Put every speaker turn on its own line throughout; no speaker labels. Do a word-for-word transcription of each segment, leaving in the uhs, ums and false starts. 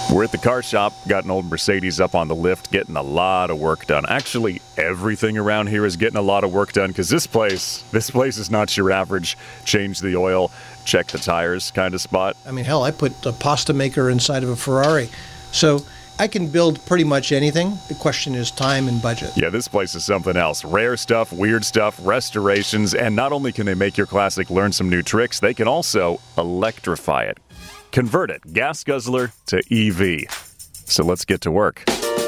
We're at the car shop, got an old Mercedes up on the lift, getting a lot of work done. Actually, everything around here is getting a lot of work done because this place, this place is not your average change the oil, check the tires kind of spot.
I mean, hell, I put a pasta maker inside of a Ferrari. So I can build pretty much anything. The question is time and budget.
Yeah, this place is something else. Rare stuff, weird stuff, restorations, and not only can they make your classic learn some new tricks, they can also electrify it. Convert it, gas guzzler, to E V. So let's get to work.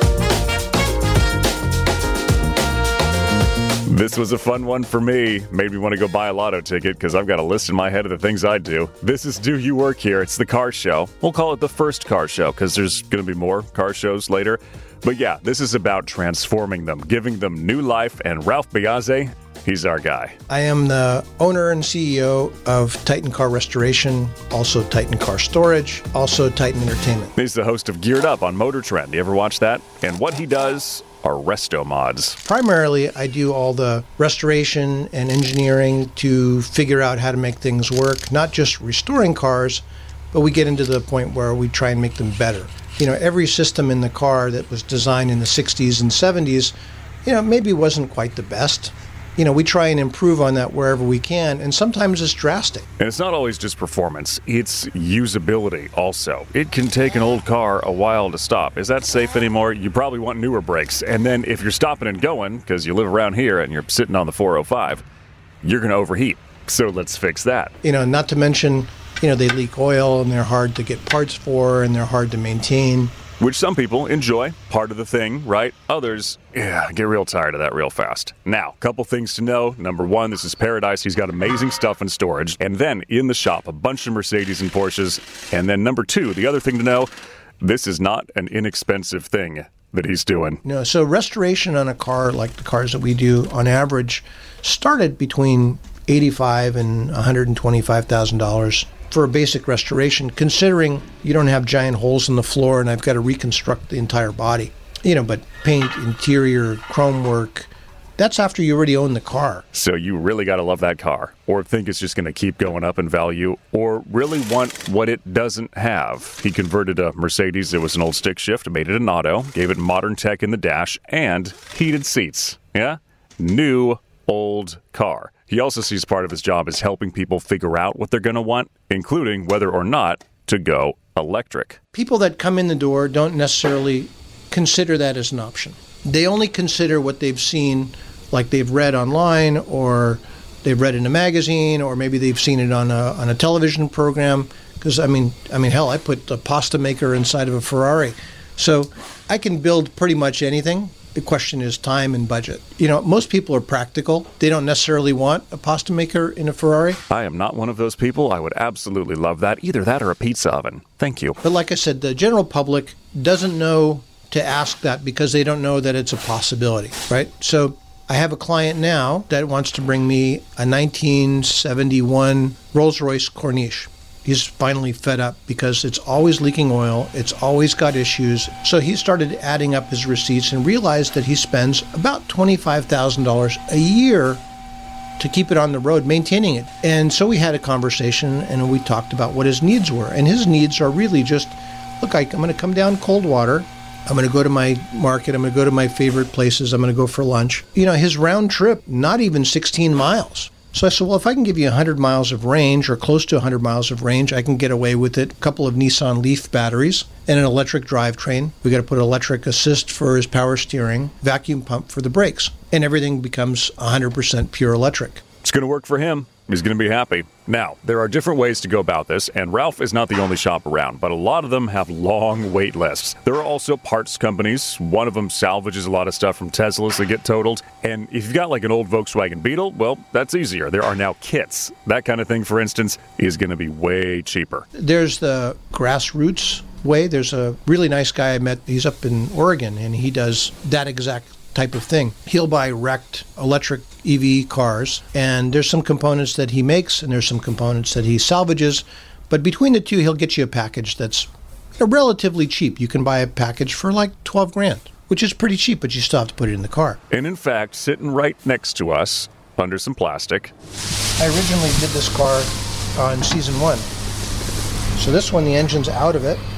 This was a fun one for me. Made me want to go buy a lotto ticket because I've got a list in my head of the things I do. This is Do You Work Here? It's the car show. We'll call it the first car show because there's going to be more car shows later. But yeah, this is about transforming them, giving them new life, and Ralph Biase, he's our guy.
I am the owner and C E O of Titan Car Restoration, also Titan Car Storage, also Titan Entertainment.
He's the host of Geared Up on Motor Trend. You ever watch that? And what he does are resto mods.
Primarily, I do all the restoration and engineering to figure out how to make things work, not just restoring cars, but we get into the point where we try and make them better. You know, every system in the car that was designed in the sixties and seventies, you know, maybe wasn't quite the best. You know, we try and improve on that wherever we can, and sometimes it's drastic.
And it's not always just performance, it's usability also. It can take an old car a while to stop. Is that safe anymore? You probably want newer brakes. And then if you're stopping and going, because you live around here and you're sitting on the four oh five, you're going to overheat. So let's fix that.
You know, not to mention, you know, they leak oil and they're hard to get parts for and they're hard to maintain.
Which some people enjoy, part of the thing, right? Others, yeah, get real tired of that real fast. Now, couple things to know. Number one, this is paradise. He's got amazing stuff in storage. And then in the shop, a bunch of Mercedes and Porsches. And then number two, the other thing to know, this is not an inexpensive thing that he's doing.
No, so restoration on a car like the cars that we do on average started between eighty-five thousand dollars and one hundred twenty-five thousand dollars. For a basic restoration, considering you don't have giant holes in the floor and I've got to reconstruct the entire body. You know, but paint, interior, chrome work, that's after you already own the car.
So you really got to love that car, or think it's just going to keep going up in value, or really want what it doesn't have. He converted a Mercedes that was an old stick shift, made it an auto, gave it modern tech in the dash, and heated seats. Yeah? New old car. He also sees part of his job as helping people figure out what they're going to want, including whether or not to go electric.
People that come in the door don't necessarily consider that as an option. They only consider what they've seen, like they've read online, or they've read in a magazine, or maybe they've seen it on a on a television program. Because I mean, I mean, hell, I put a pasta maker inside of a Ferrari, so I can build pretty much anything. The question is time and budget. You know, most people are practical. They don't necessarily want a pasta maker in a Ferrari.
I am not one of those people. I would absolutely love that. Either that or a pizza oven. Thank you.
But like I said, the general public doesn't know to ask that because they don't know that it's a possibility, right? So I have a client now that wants to bring me a nineteen seventy-one Rolls-Royce Corniche. He's finally fed up because it's always leaking oil. It's always got issues. So he started adding up his receipts and realized that he spends about twenty-five thousand dollars a year to keep it on the road, maintaining it. And so we had a conversation and we talked about what his needs were. And his needs are really just, look, I, I'm going to come down Coldwater. I'm going to go to my market. I'm going to go to my favorite places. I'm going to go for lunch. You know, his round trip, not even sixteen miles. So I said, well, if I can give you one hundred miles of range or close to one hundred miles of range, I can get away with it. A couple of Nissan Leaf batteries and an electric drivetrain. We got to put electric assist for his power steering, vacuum pump for the brakes, and everything becomes one hundred percent pure electric.
It's going to work for him. He's going to be happy. Now, there are different ways to go about this, and Ralph is not the only shop around, but a lot of them have long wait lists. There are also parts companies. One of them salvages a lot of stuff from Teslas that get totaled. And if you've got like an old Volkswagen Beetle, well, that's easier. There are now kits. That kind of thing, for instance, is going to be way cheaper.
There's the grassroots way. There's a really nice guy I met. He's up in Oregon, and he does that exact type of thing. He'll buy wrecked electric E V cars, and there's some components that he makes, and there's some components that he salvages. But between the two, he'll get you a package that's you know, relatively cheap. You can buy a package for like twelve grand, which is pretty cheap, but you still have to put it in the car.
And in fact, sitting right next to us, under some plastic.
I originally did this car on season one. So this one, the engine's out of it.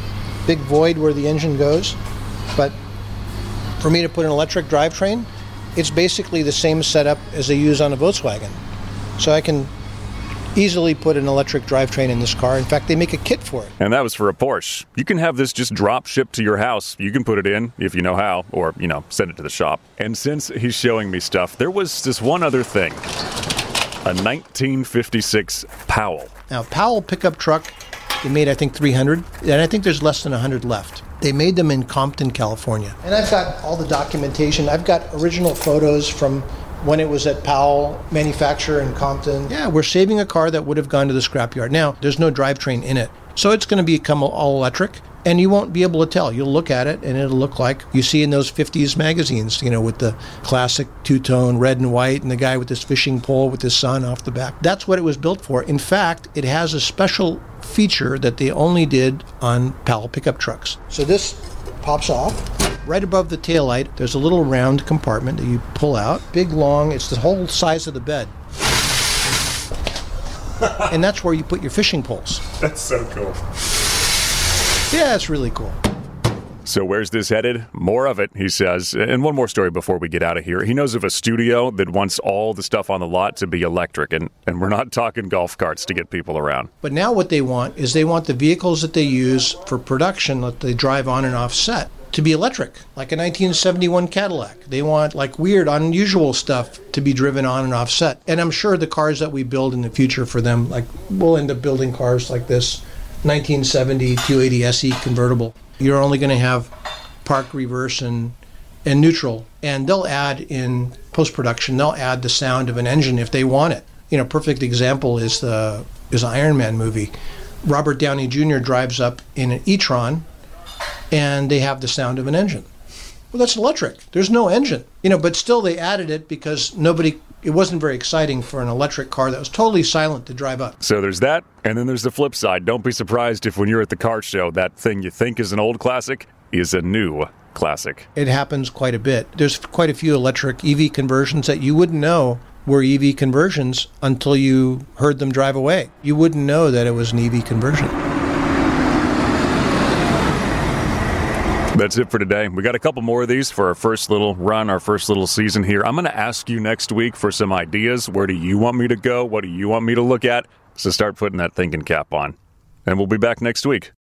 big void where the engine goes. But for me to put an electric drivetrain, it's basically the same setup as they use on a Volkswagen. So I can easily put an electric drivetrain in this car. In fact, they make a kit for it.
And that was for a Porsche. You can have this just drop shipped to your house. You can put it in if you know how, or, you know, send it to the shop. And since he's showing me stuff, there was this one other thing. A nineteen fifty-six Powell.
Now, Powell pickup truck, they made, I think, three hundred, and I think there's less than one hundred left. They made them in Compton, California. And I've got all the documentation. I've got original photos from when it was at Powell Manufacturer in Compton. Yeah, we're saving a car that would have gone to the scrapyard. Now, there's no drivetrain in it, so it's going to become all electric, and you won't be able to tell. You'll look at it, and it'll look like you see in those fifties magazines, you know, with the classic two-tone red and white and the guy with this fishing pole with his sun off the back. That's what it was built for. In fact, it has a special feature that they only did on Powell pickup trucks. So this pops off. Right above the taillight, there's a little round compartment that you pull out. Big, long, it's the whole size of the bed. And that's where you put your fishing poles.
That's so cool.
Yeah, it's really cool.
So where's this headed? More of it, he says. And one more story before we get out of here. He knows of a studio that wants all the stuff on the lot to be electric, and, and we're not talking golf carts to get people around.
But now what they want is they want the vehicles that they use for production that they drive on and off set to be electric, like a nineteen seventy-one Cadillac. They want like weird, unusual stuff to be driven on and off set. And I'm sure the cars that we build in the future for them, like we'll end up building cars like this nineteen seventy two eighty S E convertible. You're only going to have park, reverse, and and neutral. And they'll add in post-production, they'll add the sound of an engine if they want it. You know, perfect example is the is an Iron Man movie. Robert Downey Junior drives up in an e-tron, and they have the sound of an engine. Well, that's electric. There's no engine. You know, but still they added it because nobody, it wasn't very exciting for an electric car that was totally silent to drive up.
So there's that, and then there's the flip side. Don't be surprised if when you're at the car show, that thing you think is an old classic is a new classic.
It happens quite a bit. There's quite a few electric E V conversions that you wouldn't know were E V conversions until you heard them drive away. You wouldn't know that it was an E V conversion.
That's it for today. We got a couple more of these for our first little run, our first little season here. I'm going to ask you next week for some ideas. Where do you want me to go? What do you want me to look at? So start putting that thinking cap on. And we'll be back next week.